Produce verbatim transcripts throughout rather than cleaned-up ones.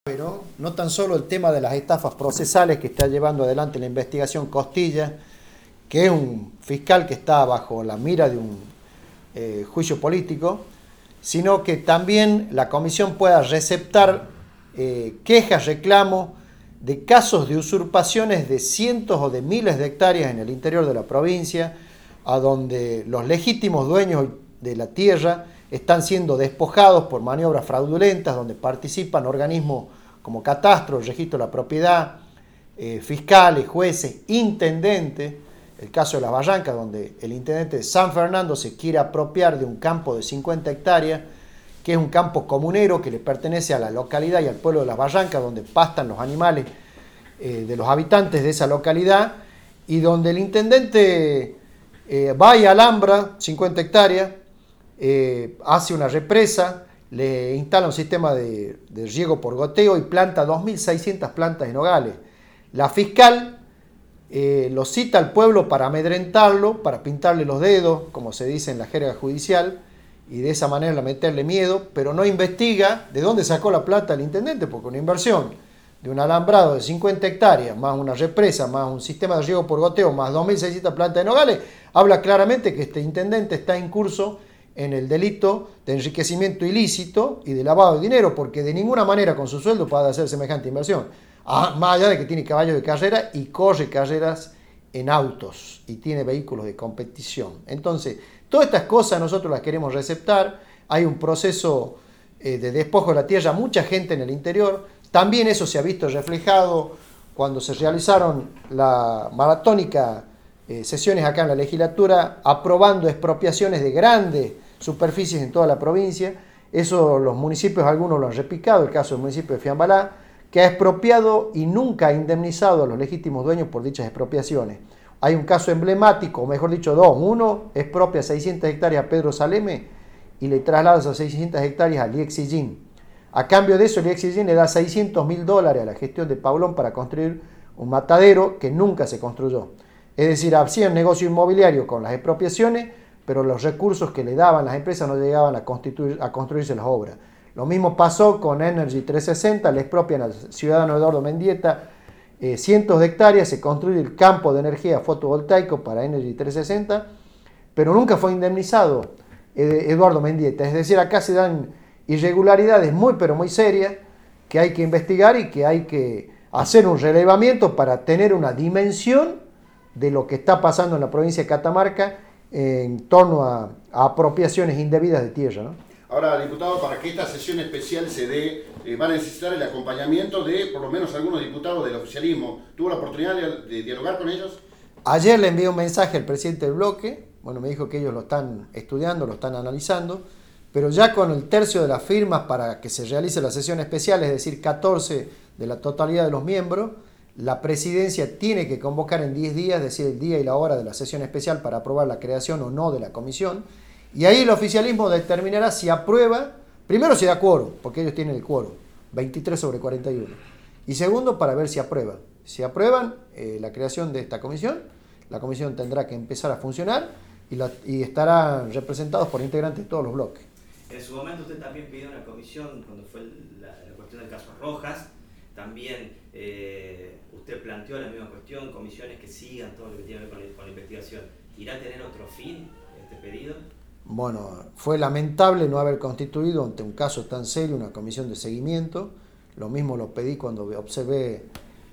Pero no tan solo el tema de las estafas procesales que está llevando adelante la investigación Costilla, que es un fiscal que está bajo la mira de un eh, juicio político, sino que también la comisión pueda receptar eh, quejas, reclamos de casos de usurpaciones de cientos o de miles de hectáreas en el interior de la provincia, a donde los legítimos dueños de la tierra están siendo despojados por maniobras fraudulentas, donde participan organismos como Catastro, el Registro de la Propiedad, eh, fiscales, jueces, intendentes. El caso de Las Barrancas, donde el intendente de San Fernando se quiere apropiar de un campo de cincuenta hectáreas, que es un campo comunero que le pertenece a la localidad y al pueblo de Las Barrancas, donde pastan los animales eh, de los habitantes de esa localidad, y donde el intendente eh, va y alambra cincuenta hectáreas, eh, hace una represa, le instala un sistema de, de riego por goteo y planta dos mil seiscientas plantas en nogales. La fiscal eh, lo cita al pueblo para amedrentarlo, para pintarle los dedos, como se dice en la jerga judicial, y de esa manera meterle miedo, pero no investiga de dónde sacó la plata el intendente, porque una inversión de un alambrado de cincuenta hectáreas, más una represa, más un sistema de riego por goteo, más dos mil seiscientas plantas de nogales, habla claramente que este intendente está en curso en el delito de enriquecimiento ilícito y de lavado de dinero, porque de ninguna manera con su sueldo puede hacer semejante inversión. Ah, más allá de que tiene caballo de carrera y corre carreras en autos y tiene vehículos de competición. Entonces, todas estas cosas nosotros las queremos receptar. Hay un proceso eh, de despojo de la tierra, mucha gente en el interior. También eso se ha visto reflejado cuando se realizaron la maratónica eh, sesiones acá en la legislatura, aprobando expropiaciones de grandes superficies en toda la provincia. Eso los municipios, algunos lo han replicado, el caso del municipio de Fiambalá, que ha expropiado y nunca ha indemnizado a los legítimos dueños por dichas expropiaciones. Hay un caso emblemático, o mejor dicho dos. Uno expropia seiscientas hectáreas a Pedro Saleme y le traslada esas seiscientas hectáreas a Liexillín. A cambio de eso, Liexillín le da seiscientos mil dólares a la gestión de Paulón para construir un matadero que nunca se construyó. Es decir, hacían negocio inmobiliario con las expropiaciones, pero los recursos que le daban las empresas no llegaban a, constituir, a construirse las obras. Lo mismo pasó con Energy trescientos sesenta, le expropian al ciudadano Eduardo Mendieta eh, cientos de hectáreas, se construye el campo de energía fotovoltaico para Energy trescientos sesenta, pero nunca fue indemnizado eh, Eduardo Mendieta. Es decir, acá se dan irregularidades muy pero muy serias que hay que investigar y que hay que hacer un relevamiento para tener una dimensión de lo que está pasando en la provincia de Catamarca en torno a, a apropiaciones indebidas de tierra, ¿no? Ahora, diputado, para que esta sesión especial se dé, eh, van a necesitar el acompañamiento de por lo menos algunos diputados del oficialismo. ¿Tuvo la oportunidad de, de dialogar con ellos? Ayer le envié un mensaje al presidente del bloque, bueno, me dijo que ellos lo están estudiando, lo están analizando, pero ya con el tercio de las firmas para que se realice la sesión especial, es decir, catorce de la totalidad de los miembros, la presidencia tiene que convocar en diez días, es decir, el día y la hora de la sesión especial para aprobar la creación o no de la comisión. Y ahí el oficialismo determinará si aprueba, primero si da quórum, porque ellos tienen el quórum, veintitrés sobre cuarenta y uno. Y segundo, para ver si aprueban. Si aprueban eh, la creación de esta comisión, la comisión tendrá que empezar a funcionar y, la, y estarán representados por integrantes de todos los bloques. En su momento usted también pidió una comisión cuando fue la, la cuestión del caso Rojas. También eh, usted planteó la misma cuestión, comisiones que sigan todo lo que tiene que ver con, con la investigación. ¿Irá a tener otro fin este pedido? Bueno, fue lamentable no haber constituido ante un caso tan serio una comisión de seguimiento. Lo mismo lo pedí cuando observé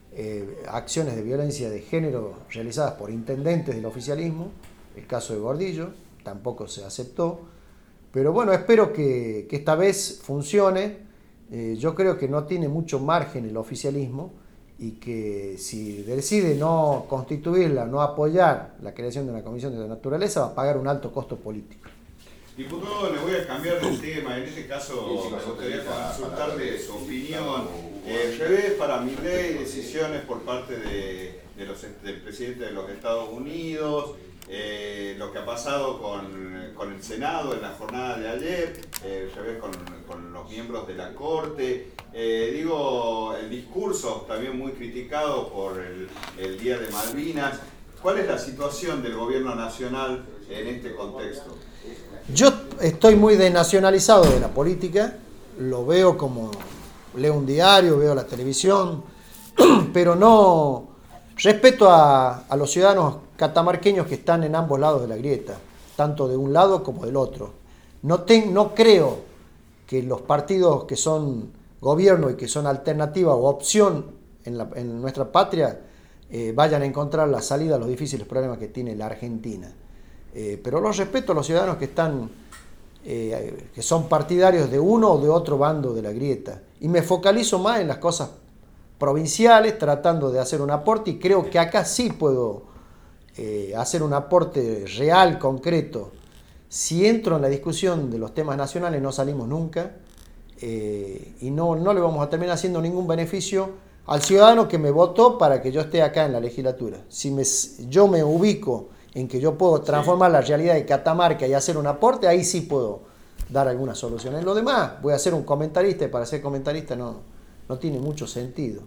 eh, acciones de violencia de género realizadas por intendentes del oficialismo. El caso de Gordillo tampoco se aceptó. Pero bueno, espero que, que esta vez funcione. Eh, yo creo que no tiene mucho margen el oficialismo y que si decide no constituirla, no apoyar la creación de una comisión de la naturaleza, va a pagar un alto costo político. Diputado, le voy a cambiar de tema. En este caso me gustaría consultarle su opinión. El revés para Milei, decisiones por parte de, de los, del presidente de los Estados Unidos, eh, lo que ha pasado con, con el Senado en la jornada de ayer, eh, el revés con, con los miembros de la Corte. Eh, digo, el discurso también muy criticado por el, el Día de Malvinas. ¿Cuál es la situación del gobierno nacional en este contexto? Yo estoy muy desnacionalizado de la política, lo veo como leo un diario, veo la televisión, pero no respeto a, a los ciudadanos catamarqueños que están en ambos lados de la grieta, tanto de un lado como del otro. No, ten, no creo que los partidos que son gobierno y que son alternativa o opción en, la, en nuestra patria eh, vayan a encontrar la salida a los difíciles problemas que tiene la Argentina. Eh, pero los respeto a los ciudadanos que están, eh, que son partidarios de uno o de otro bando de la grieta. Y me focalizo más en las cosas provinciales, tratando de hacer un aporte, y creo que acá sí puedo eh, hacer un aporte real, concreto. Si entro en la discusión de los temas nacionales no salimos nunca, eh, y no, no le vamos a terminar haciendo ningún beneficio al ciudadano que me votó para que yo esté acá en la legislatura. Si me, yo me ubico en que yo puedo transformar sí. la realidad de Catamarca y hacer un aporte, ahí sí puedo dar alguna solución. En lo demás, voy a ser un comentarista, y para ser comentarista no, no tiene mucho sentido.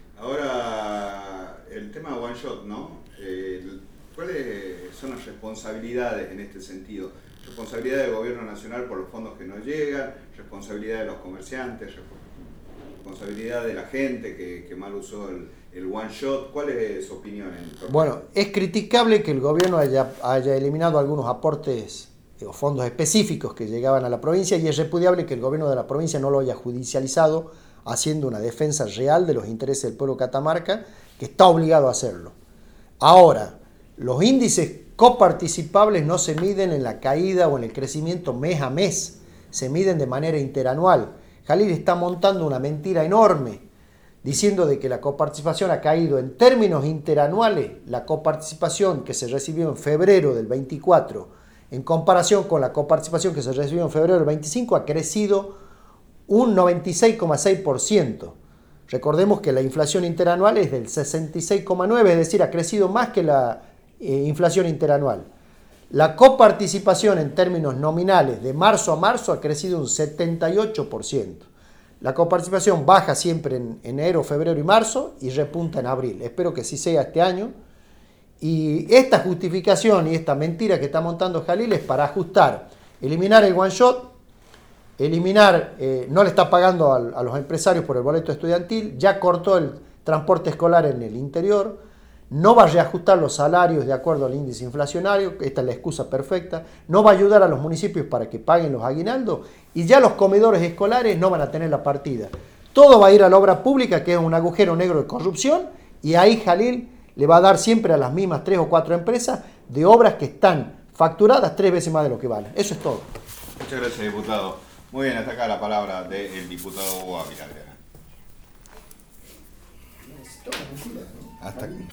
Ahora, el tema One Shot, ¿no? Eh, ¿Cuáles son las responsabilidades en este sentido? Responsabilidad del gobierno nacional por los fondos que nos llegan, responsabilidad de los comerciantes, responsabilidad de la gente que, que mal usó el, el One Shot. ¿Cuál es su opinión? En bueno, es criticable que el gobierno haya, haya eliminado algunos aportes o fondos específicos que llegaban a la provincia, y es repudiable que el gobierno de la provincia no lo haya judicializado, haciendo una defensa real de los intereses del pueblo Catamarca, que está obligado a hacerlo. Ahora, los índices coparticipables no se miden en la caída o en el crecimiento mes a mes, se miden de manera interanual. Jalil está montando una mentira enorme, diciendo de que la coparticipación ha caído en términos interanuales. La coparticipación que se recibió en febrero del veinticuatro, en comparación con la coparticipación que se recibió en febrero del veinticinco, ha crecido un noventa y seis coma seis por ciento. Recordemos que la inflación interanual es del sesenta y seis coma nueve por ciento, es decir, ha crecido más que la eh, inflación interanual. La coparticipación en términos nominales de marzo a marzo ha crecido un setenta y ocho por ciento. La coparticipación baja siempre en enero, febrero y marzo y repunta en abril. Espero que sí sea este año. Y esta justificación y esta mentira que está montando Jalil es para ajustar, eliminar el one shot, eliminar, eh, no le está pagando a, a los empresarios por el boleto estudiantil, ya cortó el transporte escolar en el interior, no va a reajustar los salarios de acuerdo al índice inflacionario, esta es la excusa perfecta, no va a ayudar a los municipios para que paguen los aguinaldos, y ya los comedores escolares no van a tener la partida. Todo va a ir a la obra pública, que es un agujero negro de corrupción, y ahí Jalil le va a dar siempre a las mismas tres o cuatro empresas de obras que están facturadas tres veces más de lo que valen. Eso es todo. Muchas gracias, diputado. Muy bien, hasta acá la palabra del diputado Hugo Ávila. Hasta aquí.